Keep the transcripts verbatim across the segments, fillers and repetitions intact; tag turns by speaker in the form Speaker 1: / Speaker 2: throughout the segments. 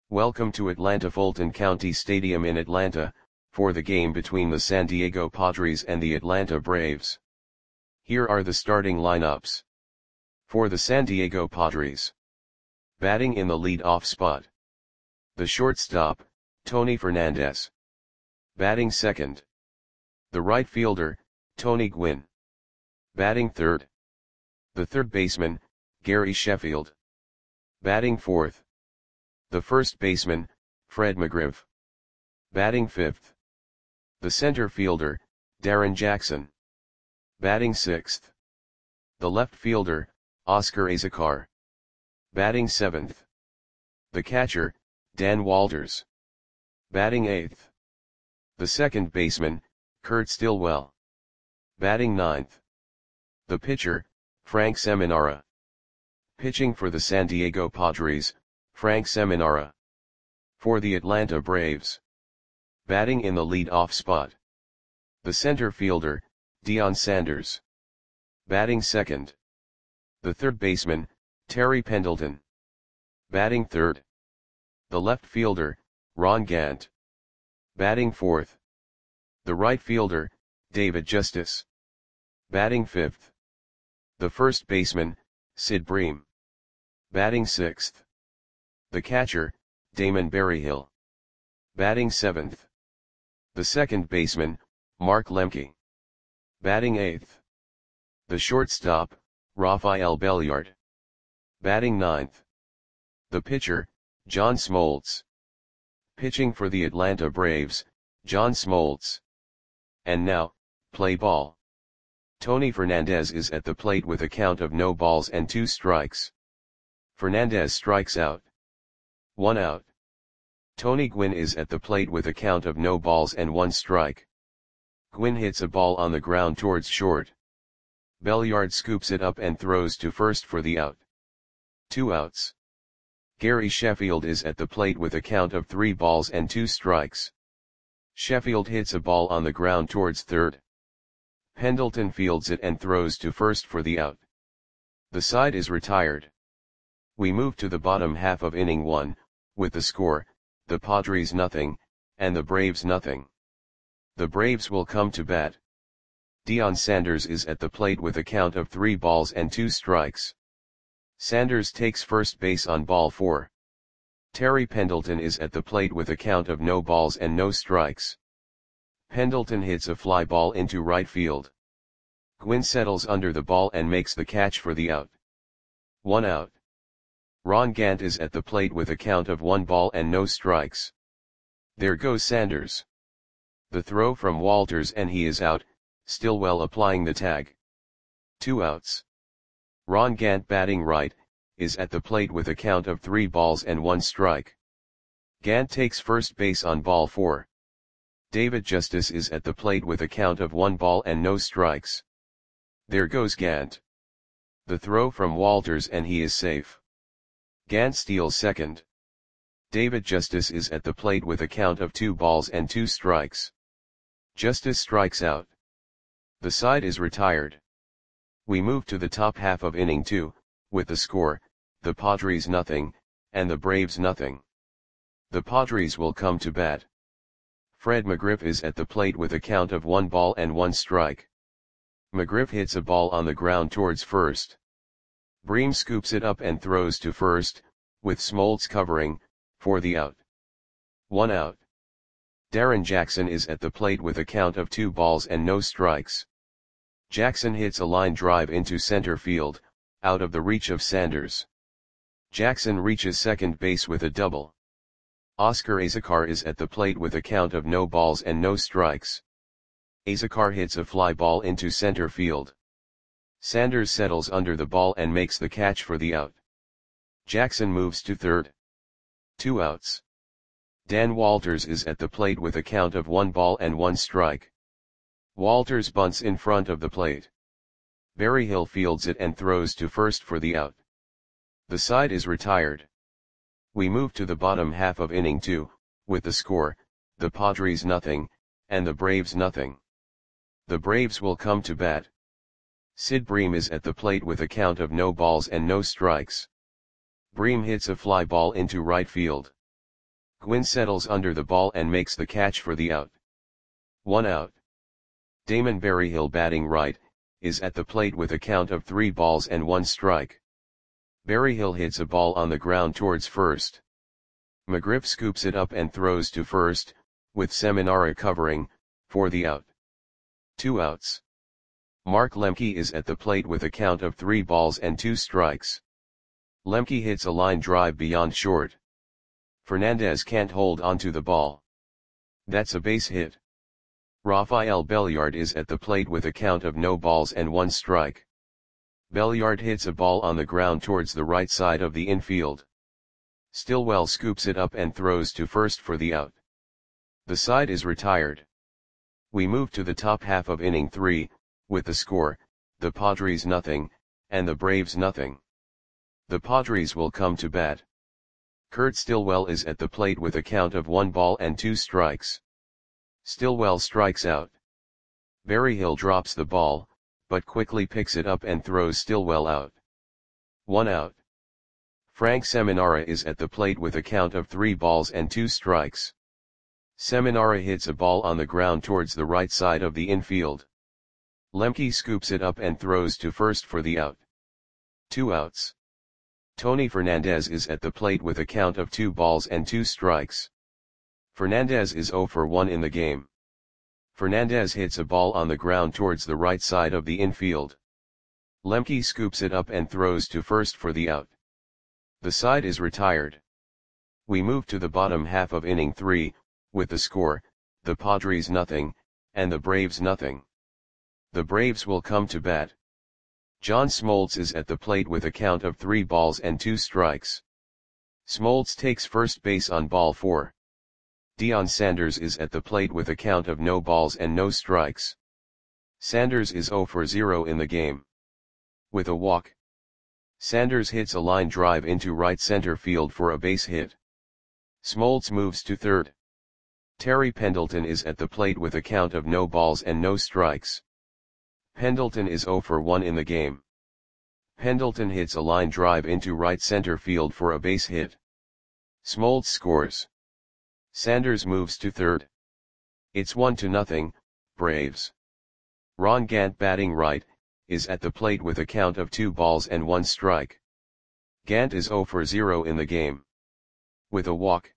Speaker 1: Welcome to Atlanta Fulton County Stadium in Atlanta, for the game between the San Diego Padres and the Atlanta Braves. Here are the starting lineups. For the San Diego Padres. Batting in the lead-off spot. The shortstop, Tony Fernandez. Batting second. The right fielder, Tony Gwynn. Batting third. The third baseman, Gary Sheffield. Batting fourth. The first baseman, Fred McGriff. Batting fifth. The center fielder, Darrin Jackson. Batting sixth. The left fielder, Oscar Azocar. Batting seventh. The catcher, Dan Walters. Batting eighth. The second baseman, Kurt Stillwell. Batting ninth. The pitcher, Frank Seminara. Pitching for the San Diego Padres, Frank Seminara. For the Atlanta Braves. Batting in the lead-off spot. The center fielder, Deion Sanders. Batting second. The third baseman, Terry Pendleton. Batting third. The left fielder, Ron Gant. Batting fourth. The right fielder, David Justice. Batting fifth. The first baseman, Sid Bream. Batting sixth. The catcher, Damon Berryhill. Batting seventh. The second baseman, Mark Lemke. Batting eighth. The shortstop, Rafael Belliard. Batting ninth. The pitcher, John Smoltz. Pitching for the Atlanta Braves, John Smoltz. And now, play ball. Tony Fernandez is at the plate with a count of no balls and two strikes. Fernandez strikes out. One out. Tony Gwynn is at the plate with a count of no balls and one strike. Gwynn hits a ball on the ground towards short. Belliard scoops it up and throws to first for the out. Two outs. Gary Sheffield is at the plate with a count of three balls and two strikes. Sheffield hits a ball on the ground towards third. Pendleton fields it and throws to first for the out. The side is retired. We move to the bottom half of inning one, with the score, the Padres nothing, and the Braves nothing. The Braves will come to bat. Deion Sanders is at the plate with a count of three balls and two strikes. Sanders takes first base on ball four. Terry Pendleton is at the plate with a count of no balls and no strikes. Pendleton hits a fly ball into right field. Gwynn settles under the ball and makes the catch for the out. One out. Ron Gant is at the plate with a count of one ball and no strikes. There goes Sanders. The throw from Walters and he is out, Stillwell applying the tag. Two outs. Ron Gant batting right, is at the plate with a count of three balls and one strike. Gant takes first base on ball four. David Justice is at the plate with a count of one ball and no strikes. There goes Gant. The throw from Walters and he is safe. Gant steals second. David Justice is at the plate with a count of two balls and two strikes. Justice strikes out. The side is retired. We move to the top half of inning two, with the score, the Padres nothing, and the Braves nothing. The Padres will come to bat. Fred McGriff is at the plate with a count of one ball and one strike. McGriff hits a ball on the ground towards first. Bream scoops it up and throws to first, with Smoltz covering, for the out. One out. Darrin Jackson is at the plate with a count of two balls and no strikes. Jackson hits a line drive into center field, out of the reach of Sanders. Jackson reaches second base with a double. Oscar Azocar is at the plate with a count of no balls and no strikes. Azocar hits a fly ball into center field. Sanders settles under the ball and makes the catch for the out. Jackson moves to third. Two outs. Dan Walters is at the plate with a count of one ball and one strike. Walters bunts in front of the plate. Berryhill fields it and throws to first for the out. The side is retired. We move to the bottom half of inning two, with the score, the Padres nothing, and the Braves nothing. The Braves will come to bat. Sid Bream is at the plate with a count of no balls and no strikes. Bream hits a fly ball into right field. Gwynn settles under the ball and makes the catch for the out. One out. Damon Berryhill, batting right, is at the plate with a count of three balls and one strike. Berryhill hits a ball on the ground towards first. McGriff scoops it up and throws to first, with Seminara covering, for the out. Two outs. Mark Lemke is at the plate with a count of three balls and two strikes. Lemke hits a line drive beyond short. Fernandez can't hold onto the ball. That's a base hit. Rafael Belliard is at the plate with a count of no balls and one strike. Belliard hits a ball on the ground towards the right side of the infield. Stillwell scoops it up and throws to first for the out. The side is retired. We move to the top half of inning three, with the score, the Padres nothing, and the Braves nothing. The Padres will come to bat. Kurt Stillwell is at the plate with a count of one ball and two strikes. Stillwell strikes out. Berryhill drops the ball, but quickly picks it up and throws Stillwell out. One out. Frank Seminara is at the plate with a count of three balls and two strikes. Seminara hits a ball on the ground towards the right side of the infield. Lemke scoops it up and throws to first for the out. Two outs. Tony Fernandez is at the plate with a count of two balls and two strikes. Fernandez is zero for one in the game. Fernandez hits a ball on the ground towards the right side of the infield. Lemke scoops it up and throws to first for the out. The side is retired. We move to the bottom half of inning three, with the score, the Padres nothing, and the Braves nothing. The Braves will come to bat. John Smoltz is at the plate with a count of three balls and two strikes. Smoltz takes first base on ball four. Deion Sanders is at the plate with a count of no balls and no strikes. Sanders is zero for zero in the game. With a walk, Sanders hits a line drive into right center field for a base hit. Smoltz moves to third. Terry Pendleton is at the plate with a count of no balls and no strikes. Pendleton is zero for one in the game. Pendleton hits a line drive into right center field for a base hit. Smoltz scores. Sanders moves to third. It's one to nothing, Braves. Ron Gant, batting right, is at the plate with a count of two balls and one strike. Gant is zero for zero in the game. With a walk,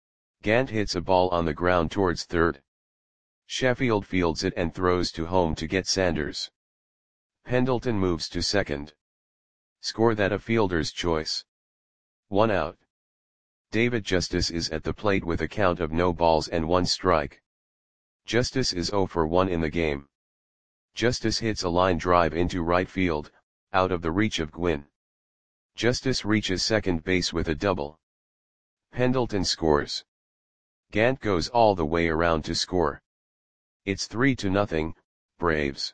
Speaker 1: Gant hits a ball on the ground towards third. Sheffield fields it and throws to home to get Sanders. Pendleton moves to second. Score that a fielder's choice. One out. David Justice is at the plate with a count of no balls and one strike. Justice is zero for one in the game. Justice hits a line drive into right field, out of the reach of Gwynn. Justice reaches second base with a double. Pendleton scores. Gant goes all the way around to score. It's three to nothing, Braves.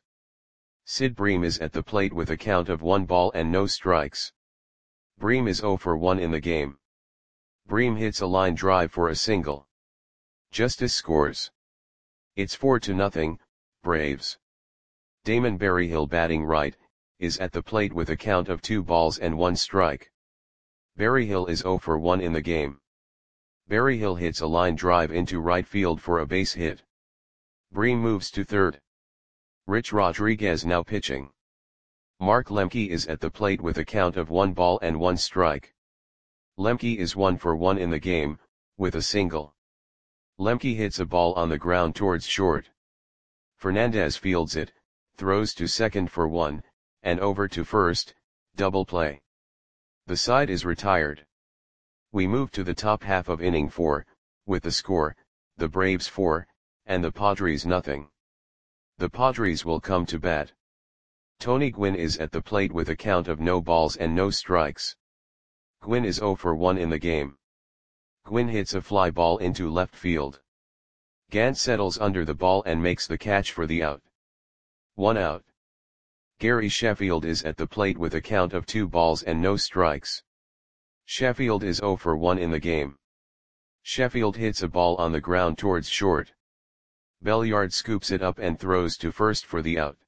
Speaker 1: Sid Bream is at the plate with a count of one ball and no strikes. Bream is zero for one in the game. Bream hits a line drive for a single. Justice scores. It's four to nothing, Braves. Damon Berryhill, batting right, is at the plate with a count of two balls and one strike. Berryhill is zero for one in the game. Berryhill hits a line drive into right field for a base hit. Bream moves to third. Rich Rodriguez now pitching. Mark Lemke is at the plate with a count of one ball and one strike. Lemke is one for one in the game, with a single. Lemke hits a ball on the ground towards short. Fernandez fields it, throws to second for one, and over to first, double play. The side is retired. We move to the top half of inning four, with the score, the Braves four, and the Padres nothing. The Padres will come to bat. Tony Gwynn is at the plate with a count of no balls and no strikes. Gwynn is zero for one in the game. Gwynn hits a fly ball into left field. Gant settles under the ball and makes the catch for the out. One out. Gary Sheffield is at the plate with a count of two balls and no strikes. Sheffield is zero for one in the game. Sheffield hits a ball on the ground towards short. Belliard scoops it up and throws to first for the out.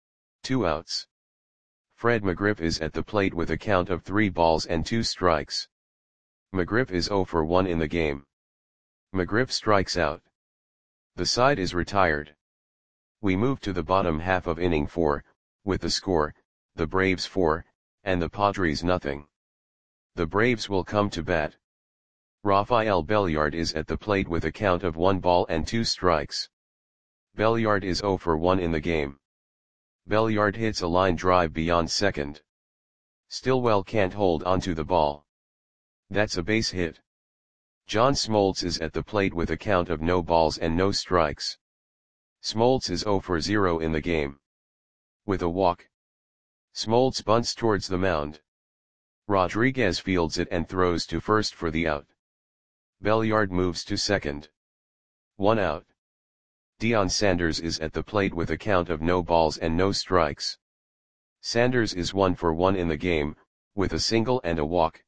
Speaker 1: Two outs. Fred McGriff is at the plate with a count of three balls and two strikes. McGriff is zero for one in the game. McGriff strikes out. The side is retired. We move to the bottom half of inning four, with the score, the Braves four, and the Padres nothing. The Braves will come to bat. Rafael Belliard is at the plate with a count of one ball and two strikes. Belliard is zero for one in the game. Belliard hits a line drive beyond second. Stillwell can't hold onto the ball. That's a base hit. John Smoltz is at the plate with a count of no balls and no strikes. Smoltz is zero for zero in the game. With a walk, Smoltz bunts towards the mound. Rodriguez fields it and throws to first for the out. Belliard moves to second. One out. Deion Sanders is at the plate with a count of no balls and no strikes. Sanders is one for one in the game, with a single and a walk.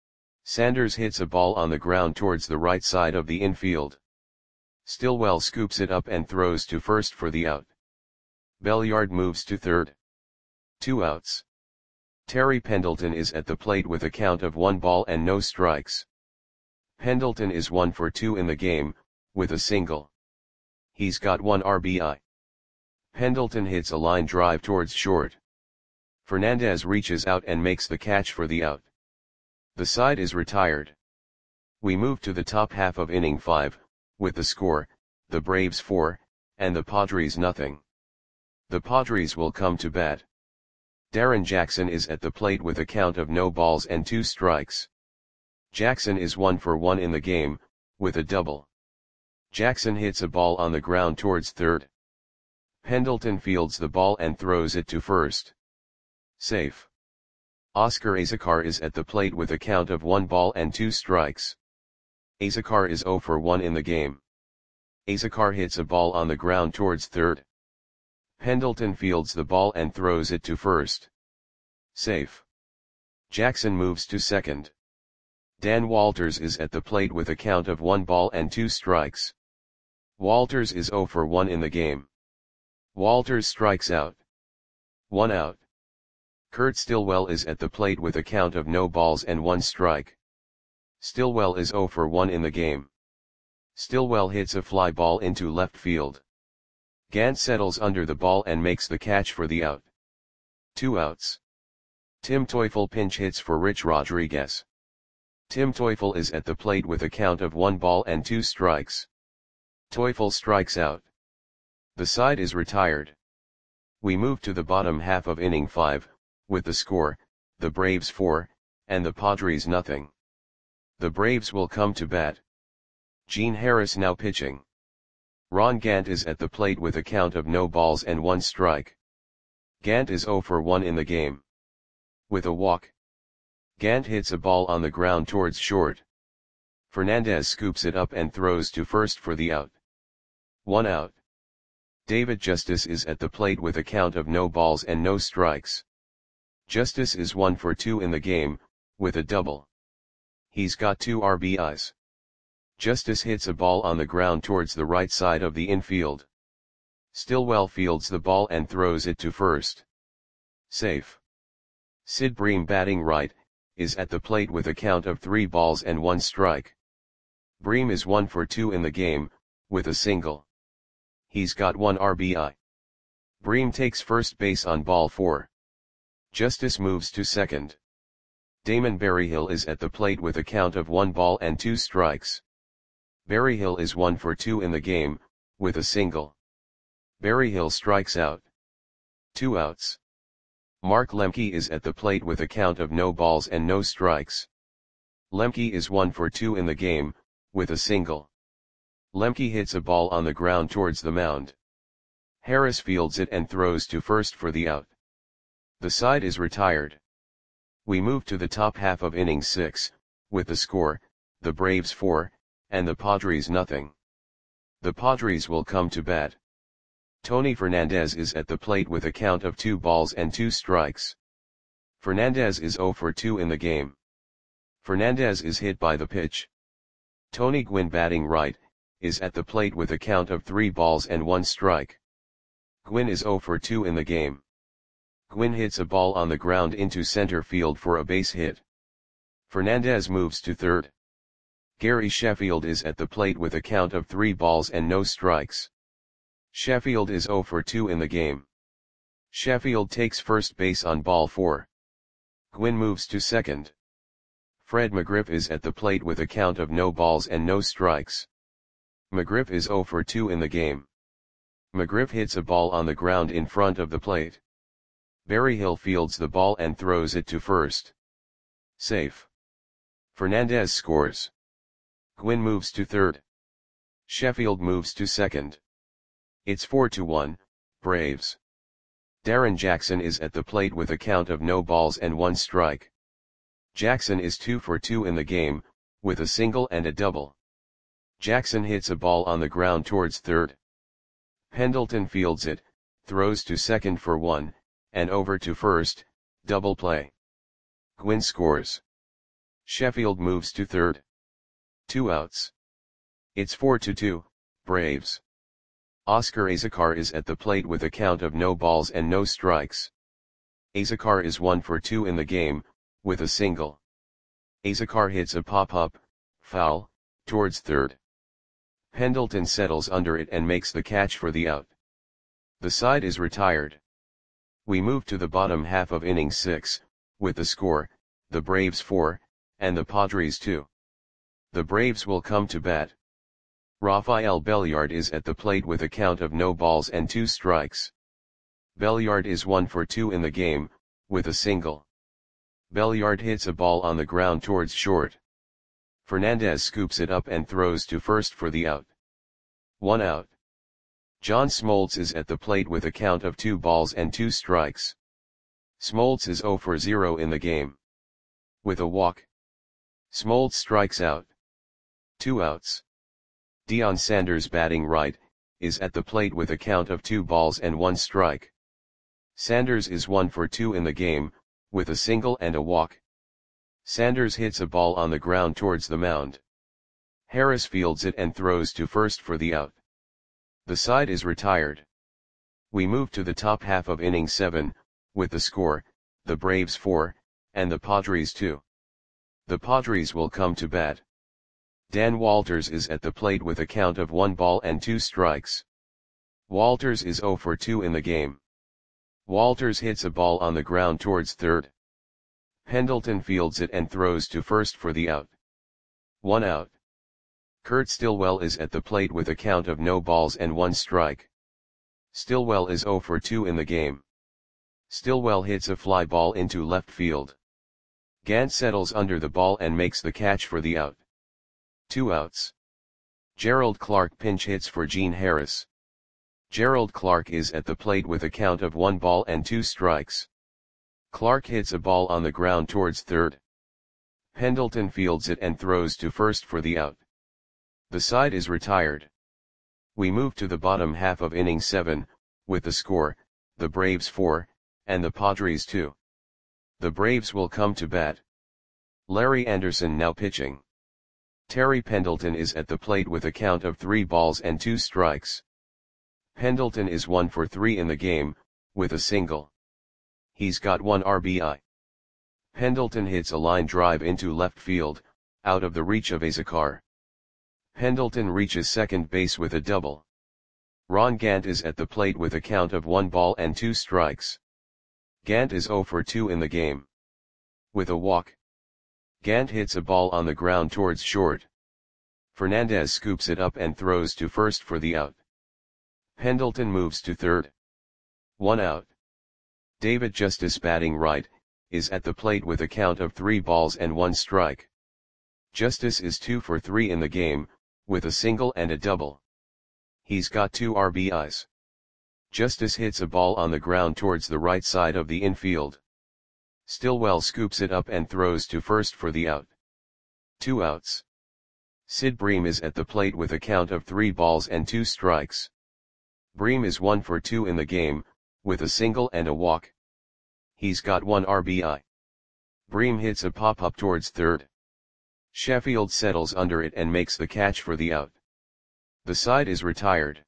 Speaker 1: Sanders hits a ball on the ground towards the right side of the infield. Stillwell scoops it up and throws to first for the out. Belliard moves to third. Two outs. Terry Pendleton is at the plate with a count of one ball and no strikes. Pendleton is one for two in the game, with a single. He's got one R B I. Pendleton hits a line drive towards short. Fernandez reaches out and makes the catch for the out. The side is retired. We move to the top half of inning five, with the score, the Braves four, and the Padres nothing. The Padres will come to bat. Darren Jackson is at the plate with a count of no balls and two strikes. Jackson is one for one in the game, with a double. Jackson hits a ball on the ground towards third. Pendleton fields the ball and throws it to first. Safe. Oscar Azocar is at the plate with a count of one ball and two strikes. Azocar is zero for one in the game. Azocar hits a ball on the ground towards third. Pendleton fields the ball and throws it to first. Safe. Jackson moves to second. Dan Walters is at the plate with a count of one ball and two strikes. Walters is zero for one in the game. Walters strikes out. One out. Kurt Stillwell is at the plate with a count of no balls and one strike. Stillwell is zero for one in the game. Stillwell hits a fly ball into left field. Gant settles under the ball and makes the catch for the out. Two outs. Tim Teufel pinch hits for Rich Rodriguez. Tim Teufel is at the plate with a count of one ball and two strikes. Teufel strikes out. The side is retired. We move to the bottom half of inning five, with the score, the Braves four, and the Padres nothing. The Braves will come to bat. Gene Harris now pitching. Ron Gant is at the plate with a count of no balls and one strike. Gant is zero for one in the game. With a walk, Gant hits a ball on the ground towards short. Fernandez scoops it up and throws to first for the out. One out. David Justice is at the plate with a count of no balls and no strikes. Justice is one for two in the game, with a double. He's got two R B Is. Justice hits a ball on the ground towards the right side of the infield. Stillwell fields the ball and throws it to first. Safe. Sid Bream, batting right, is at the plate with a count of three balls and one strike. Bream is one for two in the game, with a single. He's got one R B I. Bream takes first base on ball four. Justice moves to second. Damon Berryhill is at the plate with a count of one ball and two strikes. Berryhill is one for two in the game, with a single. Berryhill strikes out. Two outs. Mark Lemke is at the plate with a count of no balls and no strikes. Lemke is one for two in the game, with a single. Lemke hits a ball on the ground towards the mound. Harris fields it and throws to first for the out. The side is retired. We move to the top half of inning six, with the score, the Braves four, and the Padres nothing. The Padres will come to bat. Tony Fernandez is at the plate with a count of two balls and two strikes. Fernandez is zero for two in the game. Fernandez is hit by the pitch. Tony Gwynn, batting right, is at the plate with a count of three balls and one strike. Gwynn is zero for two in the game. Gwynn hits a ball on the ground into center field for a base hit. Fernandez moves to third. Gary Sheffield is at the plate with a count of three balls and no strikes. Sheffield is zero for two in the game. Sheffield takes first base on ball four. Gwynn moves to second. Fred McGriff is at the plate with a count of no balls and no strikes. McGriff is zero for two in the game. McGriff hits a ball on the ground in front of the plate. Berryhill fields the ball and throws it to first. Safe. Fernandez scores. Gwynn moves to third. Sheffield moves to second. It's four to one, Braves. Darren Jackson is at the plate with a count of no balls and one strike. Jackson is two for two in the game, with a single and a double. Jackson hits a ball on the ground towards third. Pendleton fields it, throws to second for one, and over to first, double play. Gwynn scores. Sheffield moves to third. Two outs. It's four to two, Braves. Oscar Azocar is at the plate with a count of no balls and no strikes. Azocar is one for two in the game, with a single. Azocar hits a pop-up, foul, towards third. Pendleton settles under it and makes the catch for the out. The side is retired. We move to the bottom half of inning six, with the score, the Braves four, and the Padres two. The Braves will come to bat. Rafael Belliard is at the plate with a count of no balls and two strikes. Belliard is one for two in the game, with a single. Belliard hits a ball on the ground towards short. Fernandez scoops it up and throws to first for the out. One out. John Smoltz is at the plate with a count of two balls and two strikes. Smoltz is zero for zero in the game. With a walk. Smoltz strikes out. Two outs. Deion Sanders, batting right, is at the plate with a count of two balls and one strike. Sanders is one for two in the game, with a single and a walk. Sanders hits a ball on the ground towards the mound. Harris fields it and throws to first for the out. The side is retired. We move to the top half of inning seven, with the score, the Braves four, and the Padres two. The Padres will come to bat. Dan Walters is at the plate with a count of one ball and two strikes. Walters is zero for two in the game. Walters hits a ball on the ground towards third. Pendleton fields it and throws to first for the out. One out. Kurt Stillwell is at the plate with a count of no balls and one strike. Stillwell is zero for two in the game. Stillwell hits a fly ball into left field. Gant settles under the ball and makes the catch for the out. Two outs. Gerald Clark pinch hits for Gene Harris. Gerald Clark is at the plate with a count of one ball and two strikes. Clark hits a ball on the ground towards third. Pendleton fields it and throws to first for the out. The side is retired. We move to the bottom half of inning seven, with the score, the Braves four, and the Padres two. The Braves will come to bat. Larry Anderson now pitching. Terry Pendleton is at the plate with a count of three balls and two strikes. Pendleton is one for three in the game, with a single. He's got one R B I. Pendleton hits a line drive into left field, out of the reach of Azocar. Pendleton reaches second base with a double. Ron Gant is at the plate with a count of one ball and two strikes. Gant is zero for two in the game. With a walk. Gant hits a ball on the ground towards short. Fernandez scoops it up and throws to first for the out. Pendleton moves to third. One out. David Justice, batting right, is at the plate with a count of three balls and one strike. Justice is two for three in the game, with a single and a double. He's got two R B Is. Justice hits a ball on the ground towards the right side of the infield. Stillwell scoops it up and throws to first for the out. Two outs. Sid Bream is at the plate with a count of three balls and two strikes. Bream is one for two in the game, with a single and a walk. He's got one R B I. Bream hits a pop-up towards third. Sheffield settles under it and makes the catch for the out. The side is retired.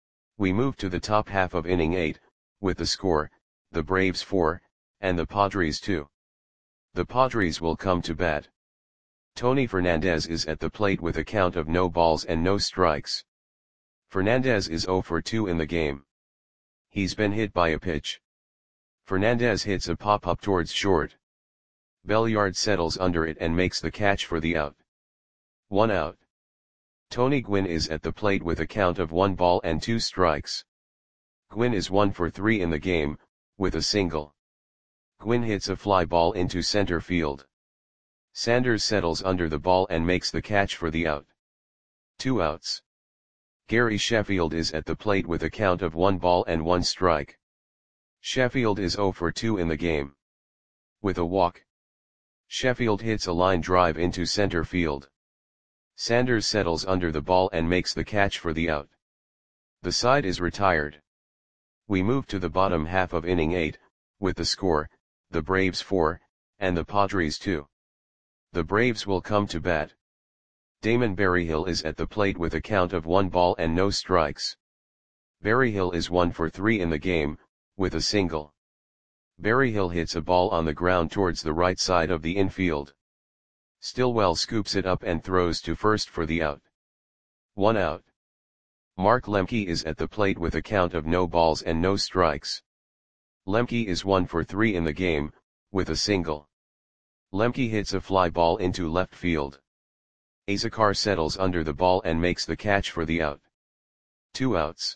Speaker 1: We move to the top half of inning eight, with the score, the Braves four, and the Padres two. The Padres will come to bat. Tony Fernandez is at the plate with a count of no balls and no strikes. Fernandez is zero for two in the game. He's been hit by a pitch. Fernandez hits a pop-up towards short. Belliard settles under it and makes the catch for the out. One out. Tony Gwynn is at the plate with a count of one ball and two strikes. Gwynn is one for three in the game, with a single. Gwynn hits a fly ball into center field. Sanders settles under the ball and makes the catch for the out. Two outs. Gary Sheffield is at the plate with a count of one ball and one strike. Sheffield is zero for two in the game. With a walk. Sheffield hits a line drive into center field. Sanders settles under the ball and makes the catch for the out. The side is retired. We move to the bottom half of inning eight, with the score, the Braves four, and the Padres two. The Braves will come to bat. Damon Berryhill is at the plate with a count of one ball and no strikes. Berryhill is one for three in the game, with a single. Berryhill hits a ball on the ground towards the right side of the infield. Stillwell scoops it up and throws to first for the out. One out. Mark Lemke is at the plate with a count of no balls and no strikes. Lemke is one for three in the game, with a single. Lemke hits a fly ball into left field. Azocar settles under the ball and makes the catch for the out. Two outs.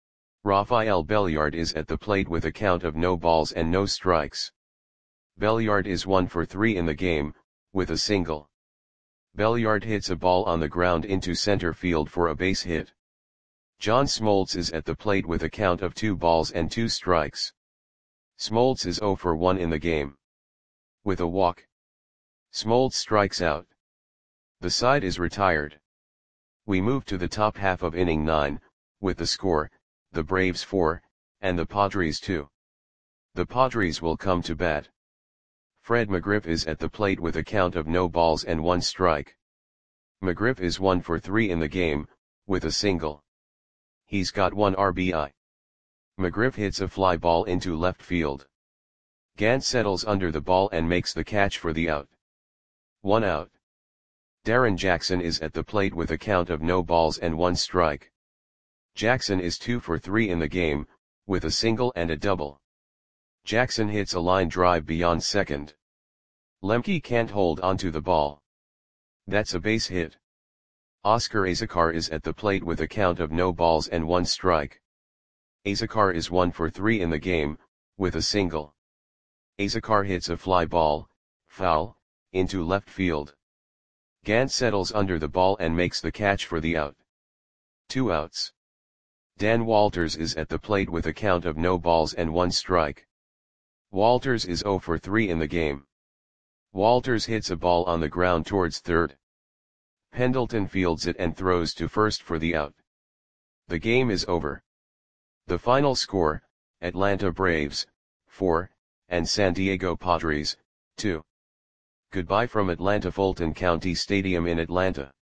Speaker 1: Rafael Belliard is at the plate with a count of no balls and no strikes. Belliard is one for three in the game, with a single. Belliard hits a ball on the ground into center field for a base hit. John Smoltz is at the plate with a count of two balls and two strikes. Smoltz is zero for one in the game. With a walk. Smoltz strikes out. The side is retired. We move to the top half of inning nine, with the score, the Braves four, and the Padres two. The Padres will come to bat. Fred McGriff is at the plate with a count of no balls and one strike. McGriff is one for three in the game, with a single. He's got one R B I. McGriff hits a fly ball into left field. Gant settles under the ball and makes the catch for the out. One out. Darren Jackson is at the plate with a count of no balls and one strike. Jackson is two for three in the game, with a single and a double. Jackson hits a line drive beyond second. Lemke can't hold onto the ball. That's a base hit. Oscar Azocar is at the plate with a count of no balls and one strike. Azocar is one for three in the game, with a single. Azocar hits a fly ball, foul, into left field. Gant settles under the ball and makes the catch for the out. Two outs. Dan Walters is at the plate with a count of no balls and one strike. Walters is zero for three in the game. Walters hits a ball on the ground towards third. Pendleton fields it and throws to first for the out. The game is over. The final score, Atlanta Braves, four, and San Diego Padres, two. Goodbye from Atlanta Fulton County Stadium in Atlanta.